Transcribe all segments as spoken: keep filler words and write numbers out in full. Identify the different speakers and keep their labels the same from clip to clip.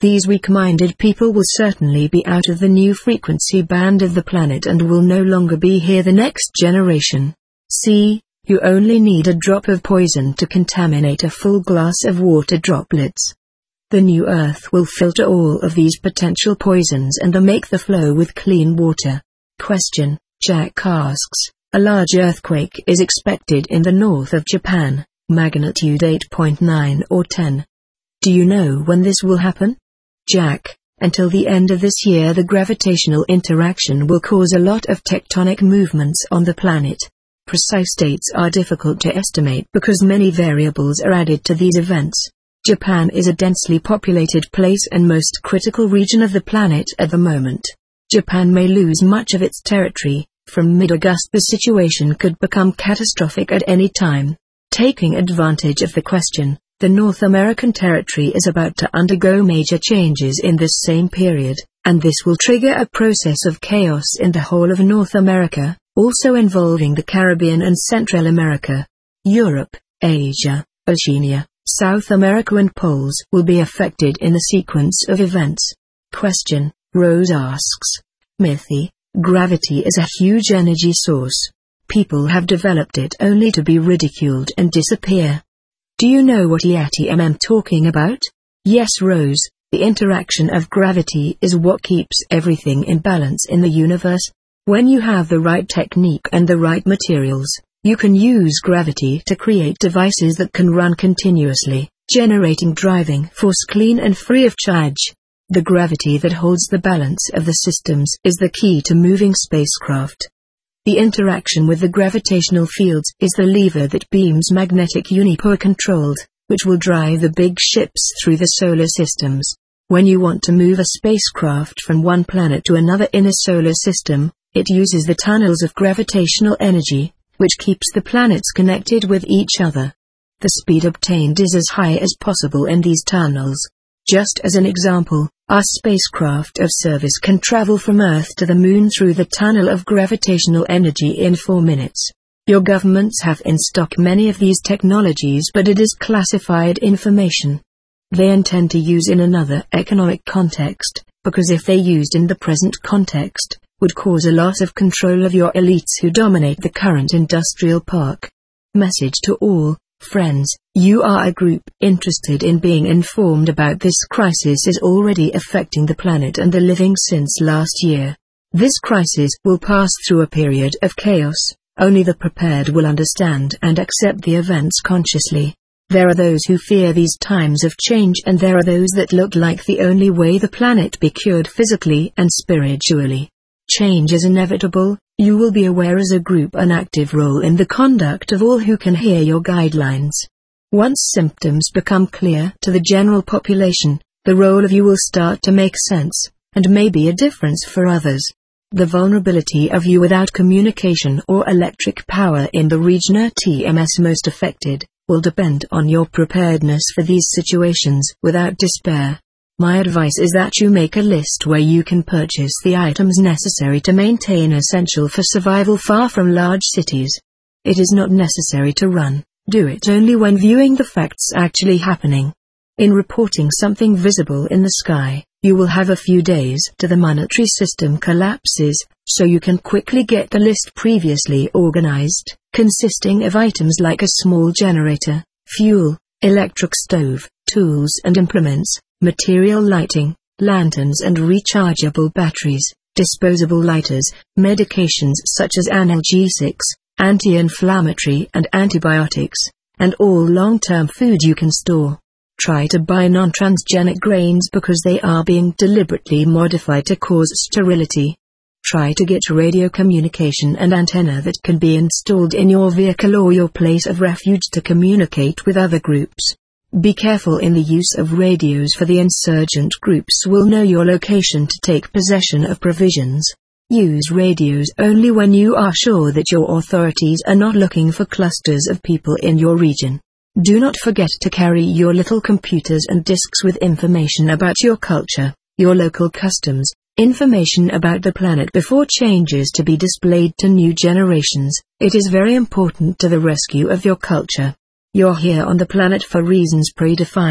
Speaker 1: These weak-minded people will certainly be out of the new frequency band of the planet and will no longer be here the next generation. See, you only need a drop of poison to contaminate a full glass of water droplets. The new Earth will filter all of these potential poisons and make the flow with clean water. Question: Jack asks, a large earthquake is expected in the north of Japan, magnitude eight point nine or ten. Do you know when this will happen? Jack: until the end of this year the gravitational interaction will cause a lot of tectonic movements on the planet. Precise dates are difficult to estimate because many variables are added to these events. Japan is a densely populated place and most critical region of the planet at the moment. Japan may lose much of its territory. From mid-August the situation could become catastrophic at any time. Taking advantage of the question, the North American territory is about to undergo major changes in this same period, and this will trigger a process of chaos in the whole of North America, also involving the Caribbean and Central America. Europe, Asia, Oceania, South America and poles will be affected in a sequence of events. Question: Rose asks, Mithy, gravity is a huge energy source. People have developed it only to be ridiculed and disappear. Do you know what I am talking about? Yes, Rose, the interaction of gravity is what keeps everything in balance in the universe. When you have the right technique and the right materials, you can use gravity to create devices that can run continuously, generating driving force clean and free of charge. The gravity that holds the balance of the systems is the key to moving spacecraft. The interaction with the gravitational fields is the lever that beams magnetic Unipo controlled, which will drive the big ships through the solar systems. When you want to move a spacecraft from one planet to another in a solar system, it uses the tunnels of gravitational energy, which keeps the planets connected with each other. The speed obtained is as high as possible in these tunnels. Just as an example, our spacecraft of service can travel from Earth to the Moon through the tunnel of gravitational energy in four minutes. Your governments have in stock many of these technologies, but it is classified information. They intend to use in another economic context, because if they used in the present context, would cause a loss of control of your elites who dominate the current industrial park. Message to all, friends, you are a group interested in being informed about this crisis is already affecting the planet and the living since last year. This crisis will pass through a period of chaos. Only the prepared will understand and accept the events consciously. There are those who fear these times of change, and there are those that look like the only way the planet be cured physically and spiritually. Change is inevitable. You will be aware as a group an active role in the conduct of all who can hear your guidelines. Once symptoms become clear to the general population, the role of you will start to make sense, and may be a difference for others. The vulnerability of you without communication or electric power in the region R T M S most affected, will depend on your preparedness for these situations without despair. My advice is that you make a list where you can purchase the items necessary to maintain essential for survival far from large cities. It is not necessary to run, do it only when viewing the facts actually happening. In reporting something visible in the sky, you will have a few days till the monetary system collapses, so you can quickly get the list previously organized, consisting of items like a small generator, fuel, electric stove, tools and implements, material lighting, lanterns and rechargeable batteries, disposable lighters, medications such as analgesics, anti-inflammatory and antibiotics, and all long-term food you can store. Try to buy non-transgenic grains because they are being deliberately modified to cause sterility. Try to get radio communication and antenna that can be installed in your vehicle or your place of refuge to communicate with other groups. Be careful in the use of radios, for the insurgent groups will know your location to take possession of provisions. Use radios only when you are sure that your authorities are not looking for clusters of people in your region. Do not forget to carry your little computers and disks with information about your culture, your local customs, information about the planet before changes to be displayed to new generations. It is very important to the rescue of your culture. You're here on the planet for reasons predefined,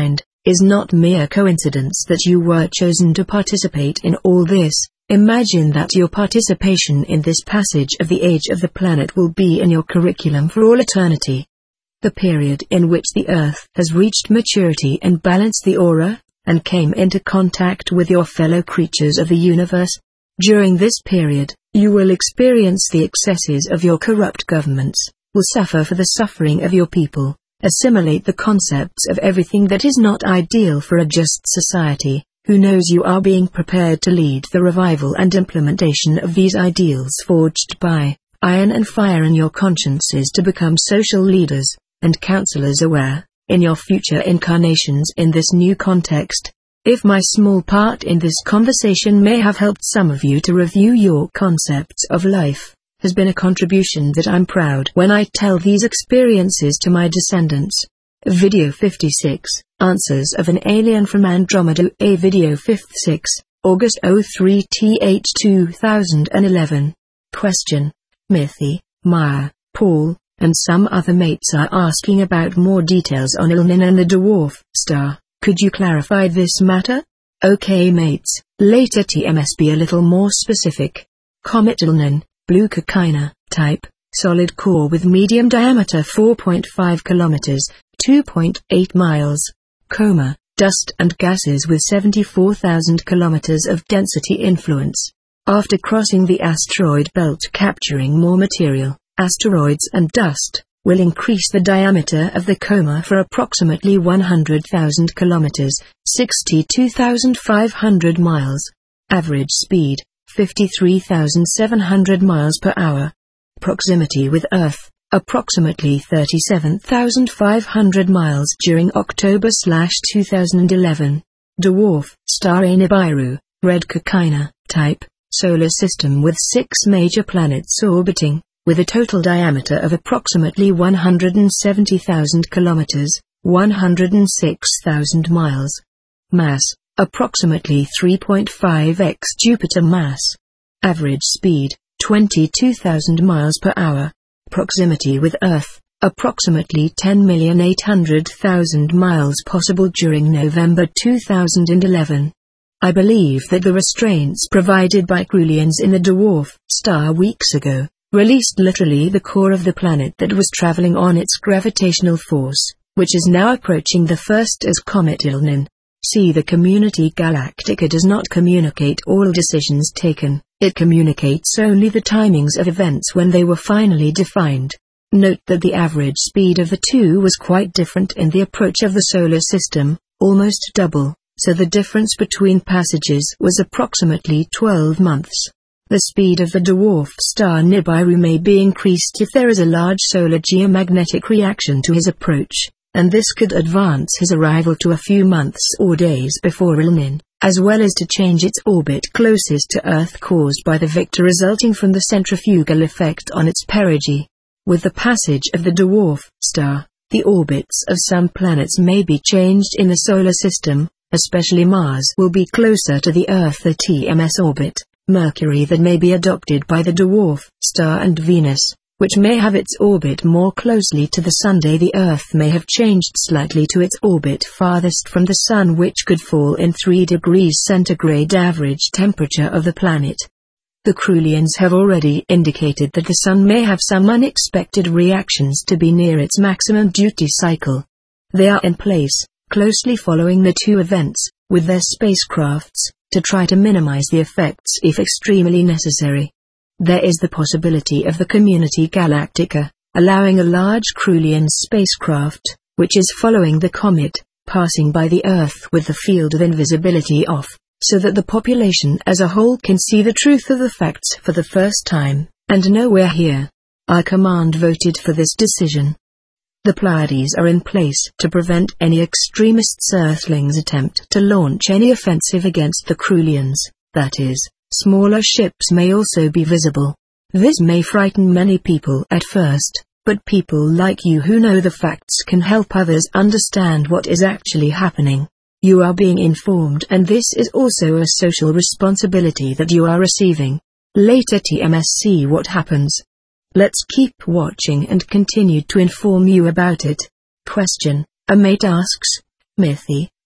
Speaker 1: is not mere coincidence that you were chosen to participate in all this. Imagine that your participation in this passage of the age of the planet will be in your curriculum for all eternity. The period in which the Earth has reached maturity and balanced the aura, and came into contact with your fellow creatures of the universe. During this period, you will experience the excesses of your corrupt governments, will suffer for the suffering of your people, assimilate the concepts of everything that is not ideal for a just society. Who knows you are being prepared to lead the revival and implementation of these ideals forged by iron and fire in your consciences to become social leaders and counselors aware, in your future incarnations in this new context. If my small part in this conversation may have helped some of you to review your concepts of life, has been a contribution that I'm proud when I tell these experiences to my descendants. Video fifty-six, Answers of an Alien from Andromeda. A Video fifty-six, August third two thousand eleven. Question. Mithy, Maya, Paul, and some other mates are asking about more details on Ilnin and the dwarf star. Could you clarify this matter? Okay mates, later T M S be a little more specific. Comet Ilnin, blue Caecina, type, solid core with medium diameter four point five kilometers, two point eight miles. Coma, dust and gases with seventy-four thousand kilometers of density influence. After crossing the asteroid belt capturing more material, asteroids and dust, will increase the diameter of the coma for approximately one hundred thousand kilometers, sixty-two thousand five hundred miles. Average speed, fifty-three thousand seven hundred miles per hour. Proximity with Earth, approximately thirty-seven thousand five hundred miles during October two thousand eleven. Dwarf star Nibiru, red Caecina, type, solar system with six major planets orbiting, with a total diameter of approximately one hundred seventy thousand kilometers, one hundred six thousand miles. Mass, approximately three point five times Jupiter mass. Average speed, twenty-two thousand miles per hour. Proximity with Earth, approximately ten million eight hundred thousand miles possible during November two thousand eleven. I believe that the restraints provided by Krulians in the dwarf star weeks ago, released literally the core of the planet that was traveling on its gravitational force, which is now approaching the first as Comet Ilnin. See, the Community Galactica does not communicate all decisions taken, it communicates only the timings of events when they were finally defined. Note that the average speed of the two was quite different in the approach of the solar system, almost double, so the difference between passages was approximately twelve months. The speed of the dwarf star Nibiru may be increased if there is a large solar geomagnetic reaction to his approach, and this could advance his arrival to a few months or days before Ilnin, as well as to change its orbit closest to Earth caused by the victor resulting from the centrifugal effect on its perigee. With the passage of the dwarf star, the orbits of some planets may be changed in the solar system, especially Mars will be closer to the Earth the T M S orbit, Mercury that may be adopted by the dwarf star, and Venus, which may have its orbit more closely to the Sun. The Earth may have changed slightly to its orbit farthest from the Sun, which could fall in three degrees centigrade average temperature of the planet. The Krulians have already indicated that the Sun may have some unexpected reactions to be near its maximum duty cycle. They are in place, closely following the two events, with their spacecrafts, to try to minimize the effects if extremely necessary. There is the possibility of the Community Galactica, allowing a large Krulian spacecraft, which is following the comet, passing by the Earth with the field of invisibility off, so that the population as a whole can see the truth of the facts for the first time, and know we're here. Our command voted for this decision. The Pleiades are in place to prevent any extremists' Earthlings attempt to launch any offensive against the Krulians, that is, smaller ships may also be visible. This may frighten many people at first, but people like you who know the facts can help others understand what is actually happening. You are being informed, and this is also a social responsibility that you are receiving. Later T M S see what happens. Let's keep watching and continue to inform you about it. Question. A mate asks, Mithy,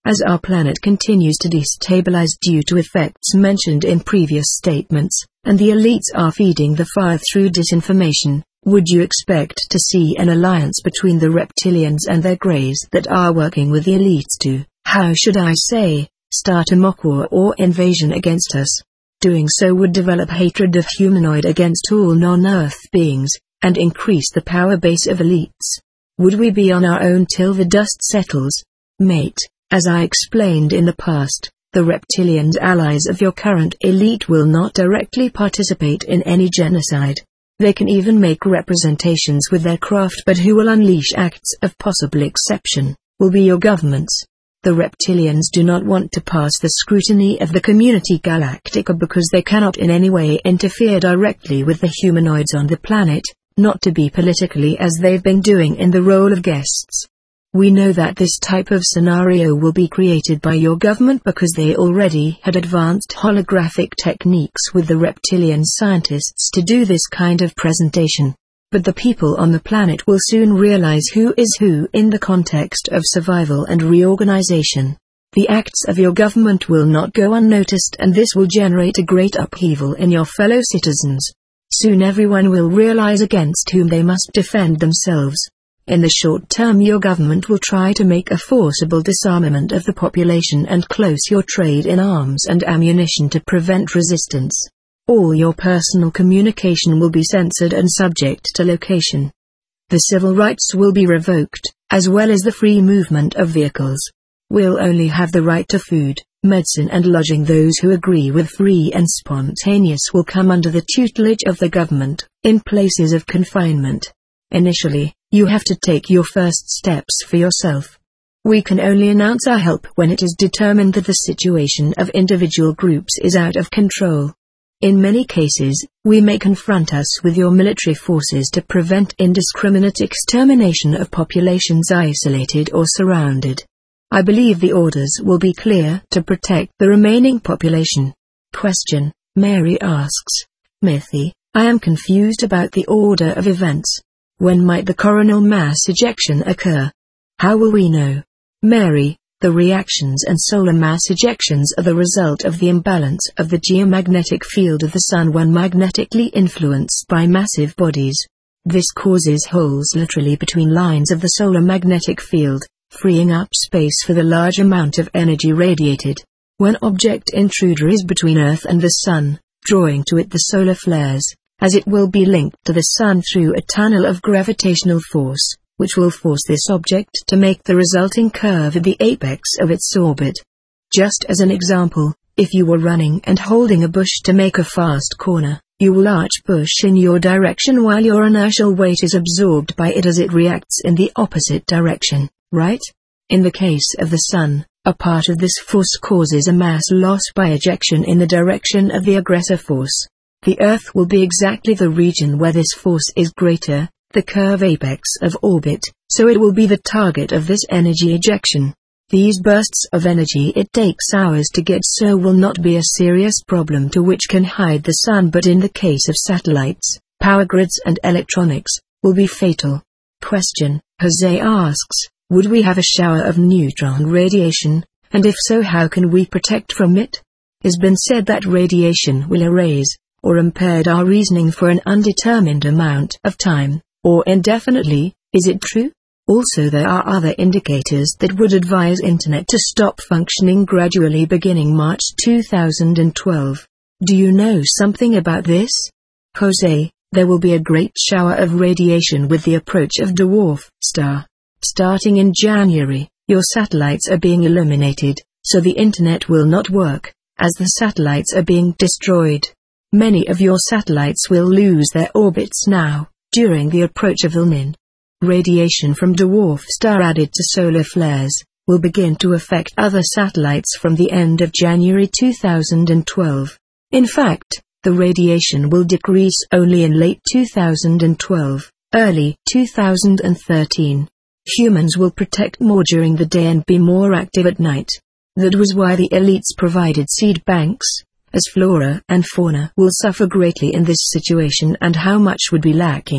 Speaker 1: As our planet continues to destabilize due to effects mentioned in previous statements, and the elites are feeding the fire through disinformation, would you expect to see an alliance between the reptilians and their greys that are working with the elites to, how should I say, start a mock war or invasion against us? Doing so would develop hatred of humanoid against all non-Earth beings, and increase the power base of elites. Would we be on our own till the dust settles? Mate, as I explained in the past, the reptilians allies of your current elite will not directly participate in any genocide. They can even make representations with their craft, but who will unleash acts of possible exception, will be your governments. The reptilians do not want to pass the scrutiny of the community galactica because they cannot in any way interfere directly with the humanoids on the planet, not to be politically as they've been doing in the role of guests. We know that this type of scenario will be created by your government because they already had advanced holographic techniques with the reptilian scientists to do this kind of presentation. But the people on the planet will soon realize who is who in the context of survival and reorganization. The acts of your government will not go unnoticed, and this will generate a great upheaval in your fellow citizens. Soon everyone will realize against whom they must defend themselves. In the short term, your government will try to make a forcible disarmament of the population and close your trade in arms and ammunition to prevent resistance. All your personal communication will be censored and subject to location. The civil rights will be revoked, as well as the free movement of vehicles. We'll only have the right to food, medicine and lodging. Those who agree with free and spontaneous will come under the tutelage of the government, in places of confinement. Initially, you have to take your first steps for yourself. We can only announce our help when it is determined that the situation of individual groups is out of control. In many cases, we may confront us with your military forces to prevent indiscriminate extermination of populations isolated or surrounded. I believe the orders will be clear to protect the remaining population. Question: Mary asks, Mithy, I am confused about the order of events. When might the coronal mass ejection occur? How will we know? Mary, the reactions and solar mass ejections are the result of the imbalance of the geomagnetic field of the Sun when magnetically influenced by massive bodies. This causes holes literally between lines of the solar magnetic field, freeing up space for the large amount of energy radiated. When object intruder is between Earth and the Sun, drawing to it the solar flares, as it will be linked to the Sun through a tunnel of gravitational force, which will force this object to make the resulting curve at the apex of its orbit. Just as an example, if you were running and holding a bush to make a fast corner, you will arch bush in your direction while your inertial weight is absorbed by it as it reacts in the opposite direction, right? In the case of the Sun, a part of this force causes a mass loss by ejection in the direction of the aggressor force. The Earth will be exactly the region where this force is greater, the curve apex of orbit, so it will be the target of this energy ejection. These bursts of energy it takes hours to get, so will not be a serious problem to which can hide the Sun, but in the case of satellites, power grids and electronics, will be fatal. Question: Jose asks, would we have a shower of neutron radiation, and if so, how can we protect from it? It's been said that radiation will erase, or impaired our reasoning for an undetermined amount of time, or indefinitely. Is it true? Also, there are other indicators that would advise Internet to stop functioning gradually beginning March two thousand twelve. Do you know something about this? Jose, there will be a great shower of radiation with the approach of dwarf star. Starting in January, your satellites are being eliminated, so the Internet will not work, as the satellites are being destroyed. Many of your satellites will lose their orbits now, during the approach of Elnin. Radiation from dwarf star added to solar flares will begin to affect other satellites from the end of January two thousand twelve. In fact, the radiation will decrease only in late two thousand twelve, early two thousand thirteen. Humans will protect more during the day and be more active at night. That was why the elites provided seed banks, as flora and fauna will suffer greatly in this situation, and how much would be lacking.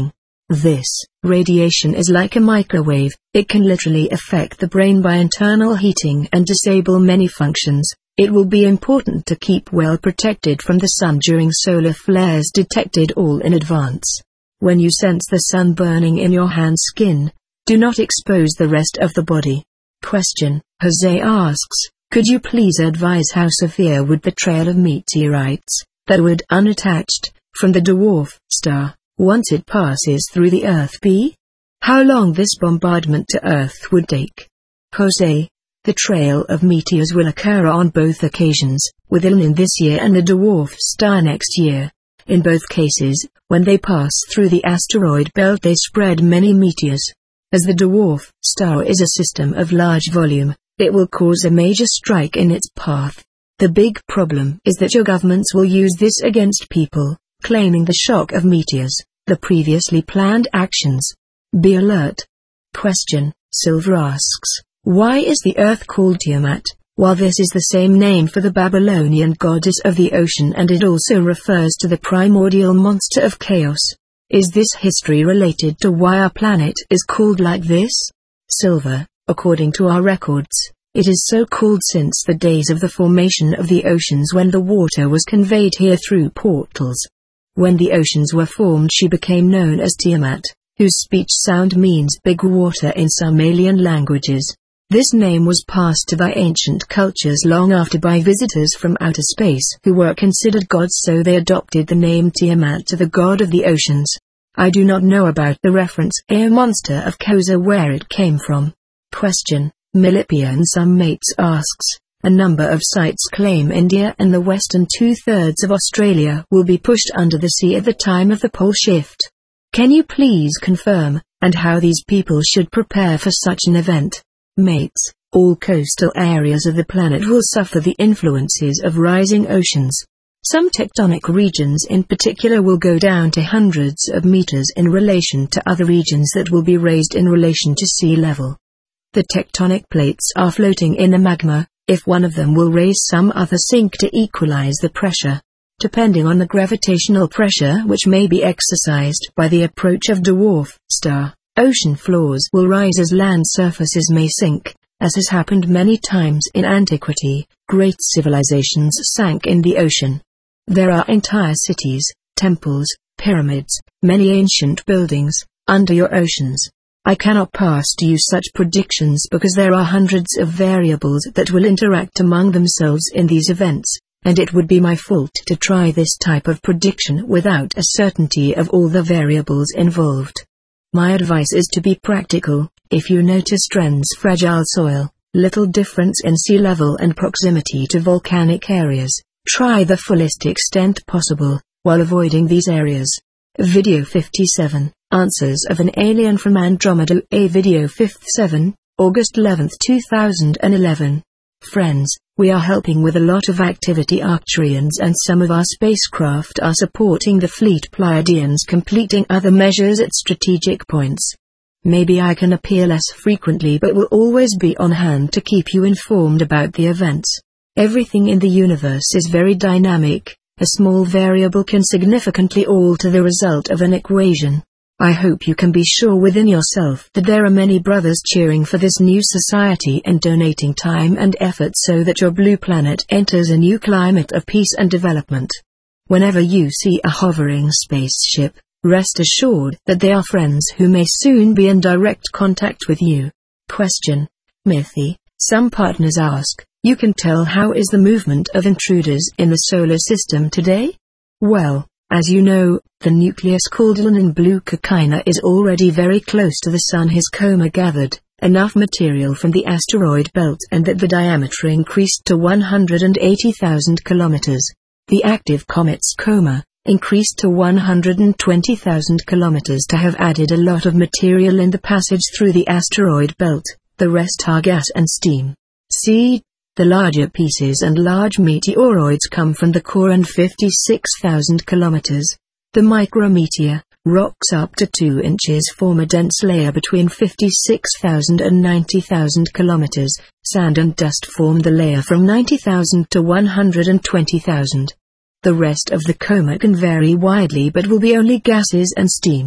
Speaker 1: This radiation is like a microwave. It can literally affect the brain by internal heating and disable many functions. It will be important to keep well protected from the sun during solar flares detected all in advance. When you sense the sun burning in your hand skin, do not expose the rest of the body. Question. Jose asks, could you please advise how severe would the trail of meteorites that would unattached from the dwarf star once it passes through the Earth be? How long this bombardment to Earth would take? Jose. The trail of meteors will occur on both occasions, with Elenin this year and the dwarf star next year. In both cases, when they pass through the asteroid belt they spread many meteors. As the dwarf star is a system of large volume, it will cause a major strike in its path. The big problem is that your governments will use this against people, claiming the shock of meteors, the previously planned actions. Be alert. Question. Silver asks, why is the earth called Tiamat, while this is the same name for the Babylonian goddess of the ocean and it also refers to the primordial monster of chaos? Is this history related to why our planet is called like this? Silver. According to our records, it is so called since the days of the formation of the oceans when the water was conveyed here through portals. When the oceans were formed she became known as Tiamat, whose speech sound means big water in some alien languages. This name was passed by ancient cultures long after by visitors from outer space who were considered gods, so they adopted the name Tiamat to the god of the oceans. I do not know about the reference air monster of Kosa where it came from. Question. Milipian Some Mates asks, a number of sites claim India and the western two-thirds of Australia will be pushed under the sea at the time of the pole shift. Can you please confirm, and how these people should prepare for such an event? Mates, all coastal areas of the planet will suffer the influences of rising oceans. Some tectonic regions in particular will go down to hundreds of meters in relation to other regions that will be raised in relation to sea level. The tectonic plates are floating in the magma. If one of them will raise, some other sink to equalize the pressure. Depending on the gravitational pressure which may be exercised by the approach of dwarf star, ocean floors will rise as land surfaces may sink, as has happened many times in antiquity. Great civilizations sank in the ocean. There are entire cities, temples, pyramids, many ancient buildings, under your oceans. I cannot pass to you such predictions because there are hundreds of variables that will interact among themselves in these events, and it would be my fault to try this type of prediction without a certainty of all the variables involved. My advice is to be practical. If you notice trends: fragile soil, little difference in sea level and proximity to volcanic areas, try the fullest extent possible, while avoiding these areas. Video fifty-seven. Answers of an Alien from Andromeda. A Video fifty-seven, August eleventh two thousand eleven. Friends, we are helping with a lot of activity. Arcturians and some of our spacecraft are supporting the fleet Pleiadians, completing other measures at strategic points. Maybe I can appear less frequently but will always be on hand to keep you informed about the events. Everything in the universe is very dynamic. A small variable can significantly alter the result of an equation. I hope you can be sure within yourself that there are many brothers cheering for this new society and donating time and effort so that your blue planet enters a new climate of peace and development. Whenever you see a hovering spaceship, rest assured that they are friends who may soon be in direct contact with you. Question. Mythi. Some partners ask, you can tell how is the movement of intruders in the solar system today? Well, as you know, the nucleus called Elenin Blue Coquina is already very close to the Sun. His coma gathered enough material from the asteroid belt and that the diameter increased to one hundred eighty thousand kilometers. The active comet's coma increased to one hundred twenty thousand kilometers to have added a lot of material in the passage through the asteroid belt. The rest are gas and steam. See, the larger pieces and large meteoroids come from the core and fifty-six thousand kilometers. The micrometeor, rocks up to two inches, form a dense layer between fifty-six thousand and ninety thousand kilometers. Sand and dust form the layer from ninety thousand to one hundred twenty thousand. The rest of the coma can vary widely but will be only gases and steam.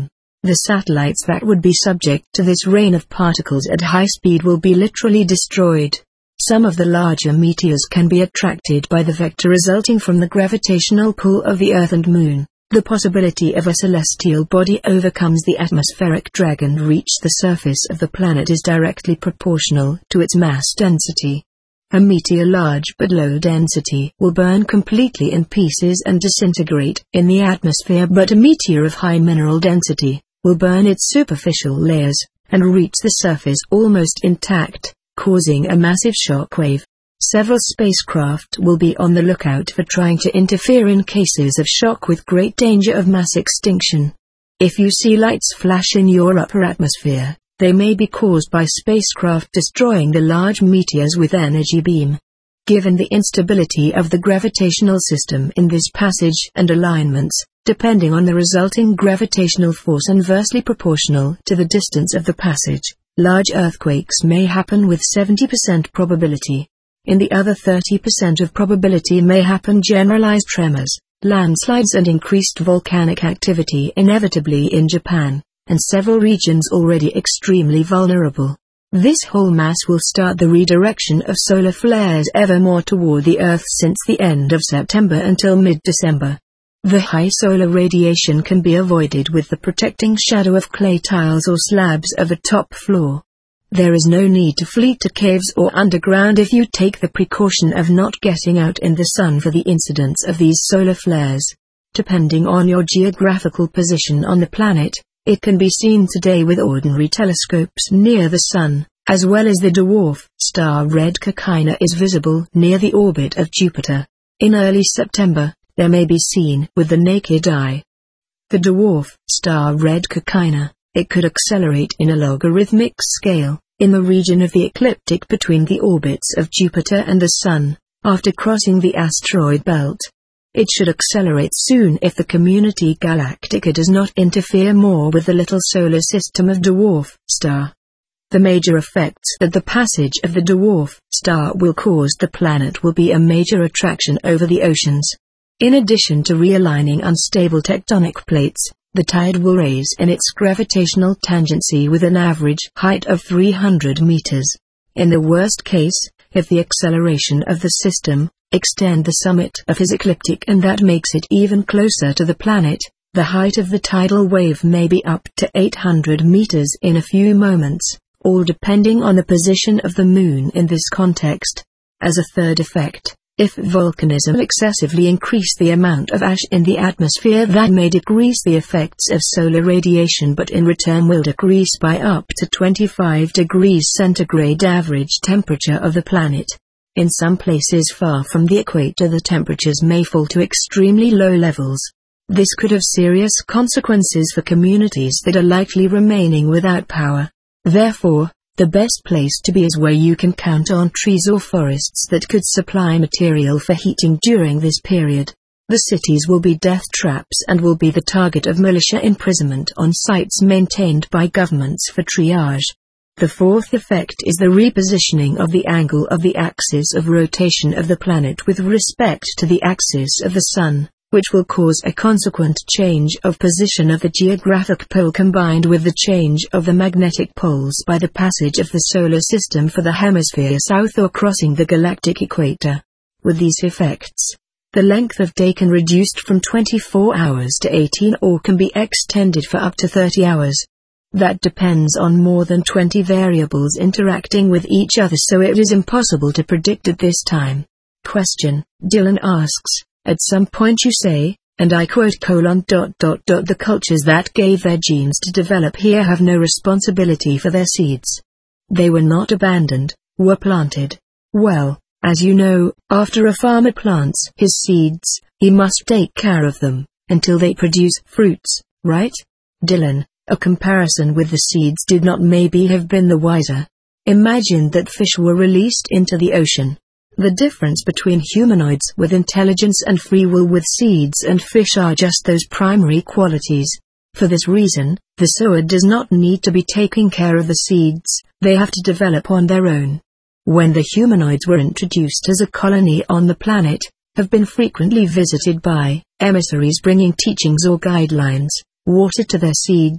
Speaker 1: The satellites that would be subject to this rain of particles at high speed will be literally destroyed. Some of the larger meteors can be attracted by the vector resulting from the gravitational pull of the Earth and Moon. The possibility of a celestial body overcomes the atmospheric drag and reach the surface of the planet is directly proportional to its mass density. A meteor large but low density will burn completely in pieces and disintegrate in the atmosphere, but a meteor of high mineral density will burn its superficial layers and reach the surface almost intact, causing a massive shock wave. Several spacecraft will be on the lookout for trying to interfere in cases of shock with great danger of mass extinction. If you see lights flash in your upper atmosphere, they may be caused by spacecraft destroying the large meteors with energy beam. Given the instability of the gravitational system in this passage and alignments, depending on the resulting gravitational force inversely proportional to the distance of the passage, large earthquakes may happen with seventy percent probability. In the other thirty percent of probability may happen generalized tremors, landslides and increased volcanic activity inevitably in Japan, and several regions already extremely vulnerable. This whole mass will start the redirection of solar flares ever more toward the Earth since the end of September until mid-December. The high solar radiation can be avoided with the protecting shadow of clay tiles or slabs of a top floor. There is no need to flee to caves or underground if you take the precaution of not getting out in the sun for the incidence of these solar flares. Depending on your geographical position on the planet, it can be seen today with ordinary telescopes near the Sun, as well as the dwarf star Red Caecina is visible near the orbit of Jupiter. In early September, they may be seen with the naked eye. The dwarf star Red Caecina, it could accelerate in a logarithmic scale, in the region of the ecliptic between the orbits of Jupiter and the Sun, after crossing the asteroid belt. It should accelerate soon if the community galactica does not interfere more with the little solar system of dwarf star. The major effects that the passage of the dwarf star will cause the planet will be a major attraction over the oceans. In addition to realigning unstable tectonic plates, the tide will raise in its gravitational tangency with an average height of three hundred meters. In the worst case, if the acceleration of the system extend the summit of his ecliptic and that makes it even closer to the planet, the height of the tidal wave may be up to eight hundred meters in a few moments, all depending on the position of the Moon in this context. As a third effect, if volcanism excessively increase the amount of ash in the atmosphere, that may decrease the effects of solar radiation but in return will decrease by up to twenty-five degrees centigrade average temperature of the planet. In some places far from the equator the temperatures may fall to extremely low levels. This could have serious consequences for communities that are likely remaining without power. Therefore, the best place to be is where you can count on trees or forests that could supply material for heating during this period. The cities will be death traps and will be the target of militia imprisonment on sites maintained by governments for triage. The fourth effect is the repositioning of the angle of the axis of rotation of the planet with respect to the axis of the Sun, which will cause a consequent change of position of the geographic pole combined with the change of the magnetic poles by the passage of the solar system for the hemisphere south or crossing the galactic equator. With these effects, the length of day can reduced from twenty-four hours to eighteen or can be extended for up to thirty hours. That depends on more than twenty variables interacting with each other, so it is impossible to predict at this time. Question. Dylan asks, at some point you say, and I quote colon dot dot dot the cultures that gave their genes to develop here have no responsibility for their seeds. They were not abandoned, were planted. Well, as you know, after a farmer plants his seeds, he must take care of them, until they produce fruits, right? Dylan. A comparison with the seeds did not maybe have been the wiser. Imagine that fish were released into the ocean. The difference between humanoids with intelligence and free will with seeds and fish are just those primary qualities. For this reason, the sower does not need to be taking care of the seeds, they have to develop on their own. When the humanoids were introduced as a colony on the planet, have been frequently visited by emissaries bringing teachings or guidelines, water to their seeds,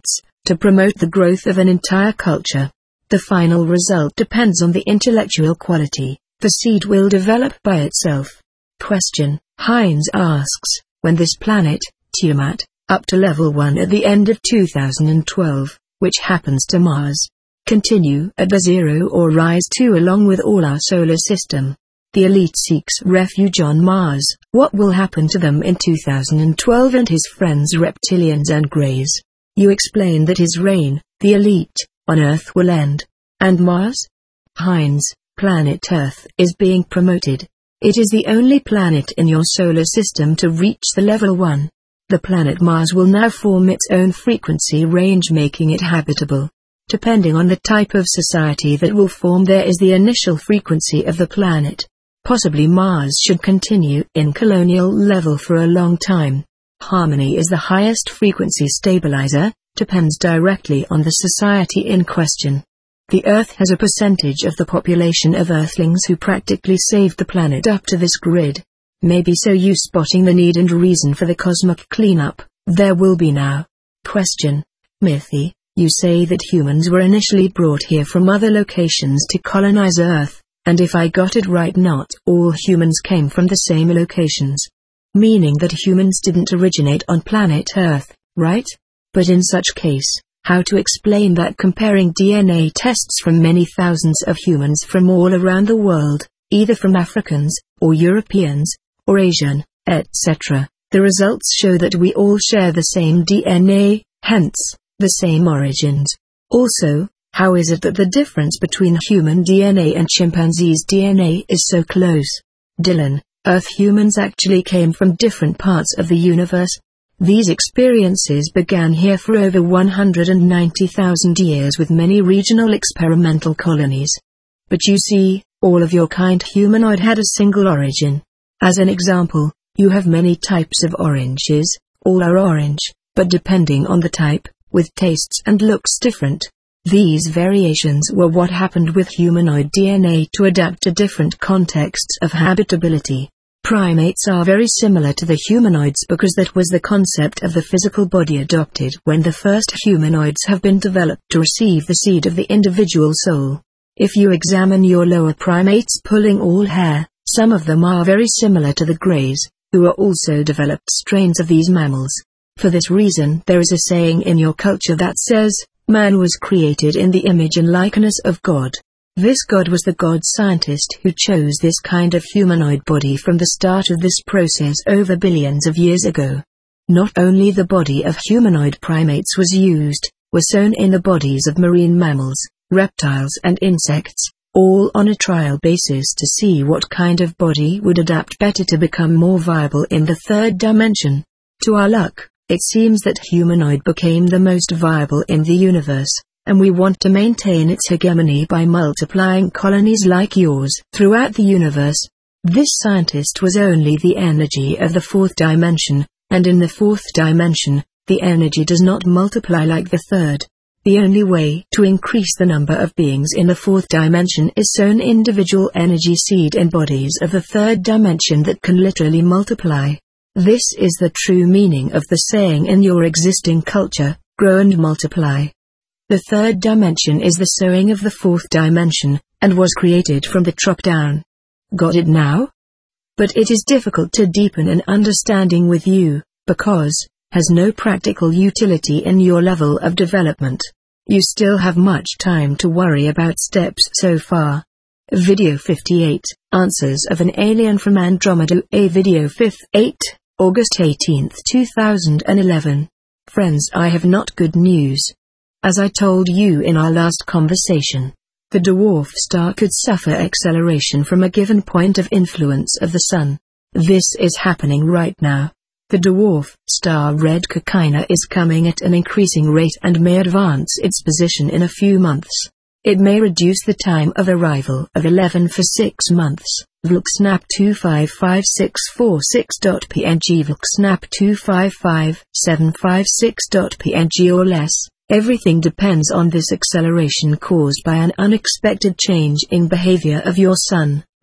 Speaker 1: to promote the growth of an entire culture. The final result depends on the intellectual quality. The seed will develop by itself. Question. Heinz asks, when this planet, Tiamat, up to level one at the end of two thousand twelve, which happens to Mars, continue at the zero or rise to along with all our solar system. The elite seeks refuge on Mars. What will happen to them in two thousand twelve and his friends reptilians and greys? You explain that his reign, the elite, on Earth will end. And Mars? Heinz, planet Earth is being promoted. It is the only planet in your solar system to reach the level one. The planet Mars will now form its own frequency range, making it habitable. Depending on the type of society that will form, there is the initial frequency of the planet. Possibly Mars should continue in colonial level for a long time. Harmony is the highest frequency stabilizer, depends directly on the society in question. The Earth has a percentage of the population of Earthlings who practically saved the planet up to this grid. Maybe so you spotting the need and reason for the cosmic cleanup, there will be now. Question. Mithy, you say that humans were initially brought here from other locations to colonize Earth, and if I got it right, not all humans came from the same locations. Meaning that humans didn't originate on planet Earth, right? But in such case, how to explain that comparing D N A tests from many thousands of humans from all around the world, either from Africans, or Europeans, or Asian, et cetera, the results show that we all share the same D N A, hence, the same origins. Also, how is it that the difference between human D N A and chimpanzee's D N A is so close? Dylan, Earth humans actually came from different parts of the universe. These experiences began here for over one hundred ninety thousand years with many regional experimental colonies. But you see, all of your kind humanoid had a single origin. As an example, you have many types of oranges, all are orange, but depending on the type, with tastes and looks different. These variations were what happened with humanoid D N A to adapt to different contexts of habitability. Primates are very similar to the humanoids because that was the concept of the physical body adopted when the first humanoids have been developed to receive the seed of the individual soul. If you examine your lower primates pulling all hair, some of them are very similar to the greys, who are also developed strains of these mammals. For this reason, there is a saying in your culture that says, man was created in the image and likeness of God. This God was the God scientist who chose this kind of humanoid body from the start of this process over billions of years ago. Not only the body of humanoid primates was used, were sewn in the bodies of marine mammals, reptiles and insects, all on a trial basis to see what kind of body would adapt better to become more viable in the third dimension. To our luck, it seems that humanoid became the most viable in the universe, and we want to maintain its hegemony by multiplying colonies like yours throughout the universe. This scientist was only the energy of the fourth dimension, and in the fourth dimension, the energy does not multiply like the third. The only way to increase the number of beings in the fourth dimension is sown individual energy seed in bodies of the third dimension that can literally multiply. This is the true meaning of the saying in your existing culture, grow and multiply. The third dimension is the sowing of the fourth dimension, and was created from the top down. Got it now? But it is difficult to deepen an understanding with you, because, has no practical utility in your level of development. You still have much time to worry about steps so far. Video fifty-eight, Answers of an Alien from Andromeda. A Video fifty-eight, August eighteenth two thousand eleven. Friends, I have not good news. As I told you in our last conversation, the dwarf star could suffer acceleration from a given point of influence of the Sun. This is happening right now. The dwarf star Red Coquina is coming at an increasing rate and may advance its position in a few months. It may reduce the time of arrival of eleven for six months. Vlksnap two five five six four six dot p n g Vlksnap two five five seven five six dot p n g or less. Everything depends on this acceleration caused by an unexpected change in behavior of your Sun,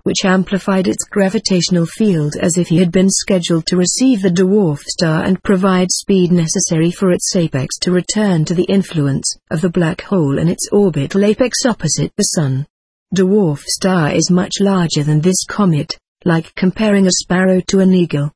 Speaker 1: which amplified its gravitational field as if he had been scheduled to receive the dwarf star and provide speed necessary for its apex to return to the influence of the black hole in its orbital apex opposite the Sun. Dwarf star is much larger than this comet, like comparing a sparrow to an eagle.